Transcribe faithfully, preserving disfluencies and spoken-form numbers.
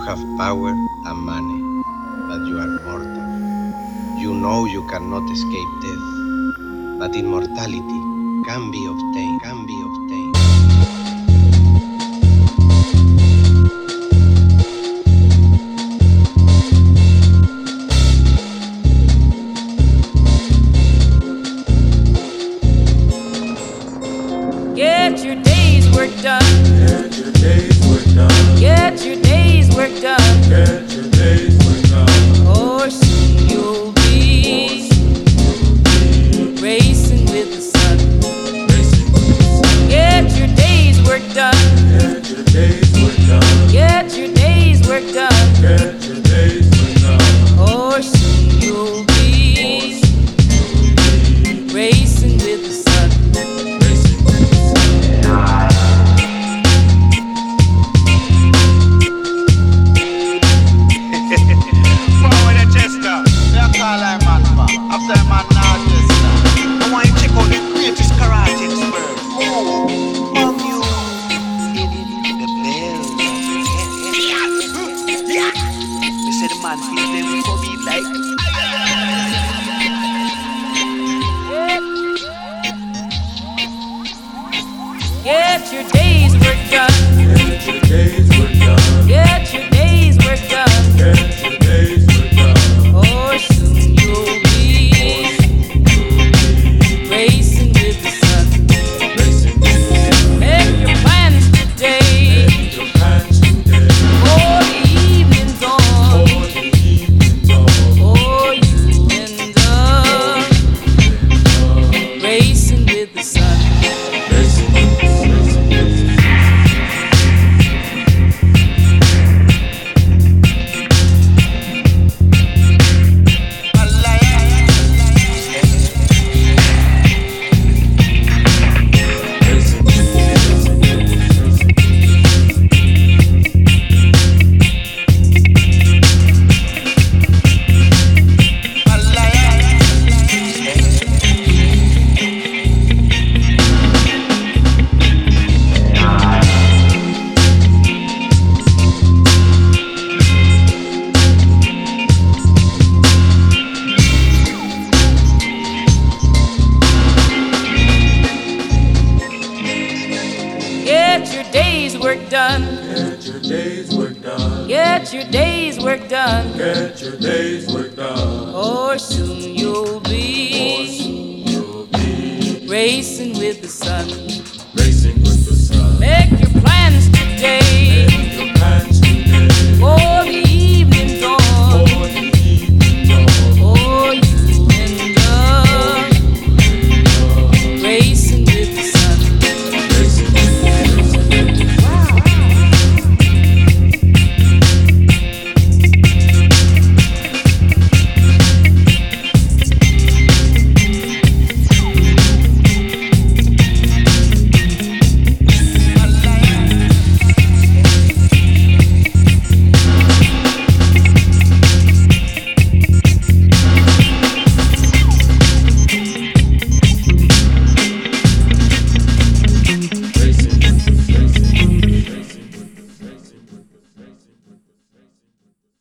have power and money, but you are mortal. You know you cannot escape death, but immortality can be obtained, can be obtained. Get your day's work done. Get your day's work done. Get your day's work done. Get your day's work done. Or soon you'll be racing with the sun. Racing with the sun. Get your day's work done. Get your day's work done. Get your day's work done. Get your day's work done. Or soon you'll be racing with the sun. Racing with the sun. Forward a Chester. They are call I man for. After man now Chester. I want you to check out the greatest karate expert. Oh, fuck you. The bells. Yeah. They say the man feel them for me like. Get your day's work done. Get your day's work done. Get your day's work done. Get your day's work done. Or soon you'll be racing with the sun. Racing with the sun. Make your plans today Make your plans today. for the evening's on. For the evening's on. Or you end up racing with the sun. Racing with the sun. Racing with the sun. Racing with the sun. Get your day's work done. Get your day's work done. Get your day's work done. Get your day's work done. Or soon you'll be You'll be racing with the sun. racing with the sun. Make your